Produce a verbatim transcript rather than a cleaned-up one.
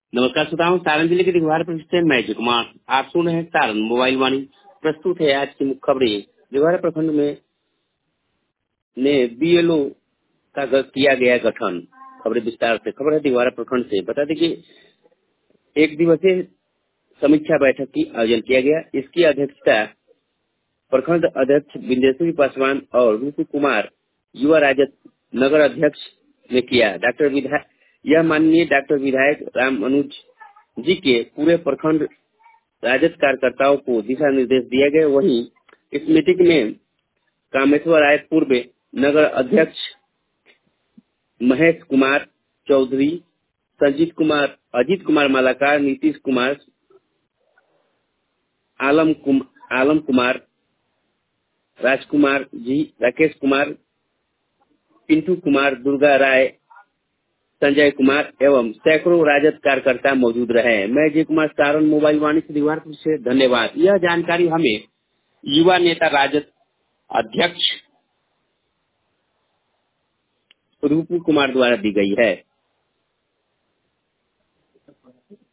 नमस्कार श्रोताओं, सारण जिले के दिघवारा प्रखंड से मैं अजय कुमार आप सुन रहे हैं सारण मोबाइल वाणी। प्रस्तुत है आज की मुख्य खबरें। दिघवारा प्रखंड में ने बीएलओ का ग- किया गया गठन। खबरें विस्तार से। खबर है दिघवारा प्रखंड से। बता दें कि एक दिवसीय समीक्षा बैठक की आयोजन किया गया। इसकी अध्यक्षता प्रखंड अध्यक्ष बिंदेश्वरी पासवान और रूपी कुमार युवा राजद नगर अध्यक्ष ने किया। डॉक्टर विधायक यह माननीय डॉक्टर विधायक राम अनुज जी के पूरे प्रखंड राजद कार्यकर्ताओं को दिशा निर्देश दिए गए। वहीं इस मीटिंग में कामेश्वर राय पूर्व नगर अध्यक्ष महेश कुमार चौधरी, संजीत कुमार, अजीत कुमार मालाकार, नीतीश कुमार, आलम कुम, आलम कुमार, राजकुमार जी, राकेश कुमार, पिंटू कुमार, दुर्गा राय, संजय कुमार एवं सैकड़ों राजद कार्यकर्ता मौजूद रहे। मैं अजय कुमार, सारण मोबाइल वाणी से दिघवारा से धन्यवाद। यह जानकारी हमें युवा नेता राजद अध्यक्ष रूपू कुमार द्वारा दी गई है।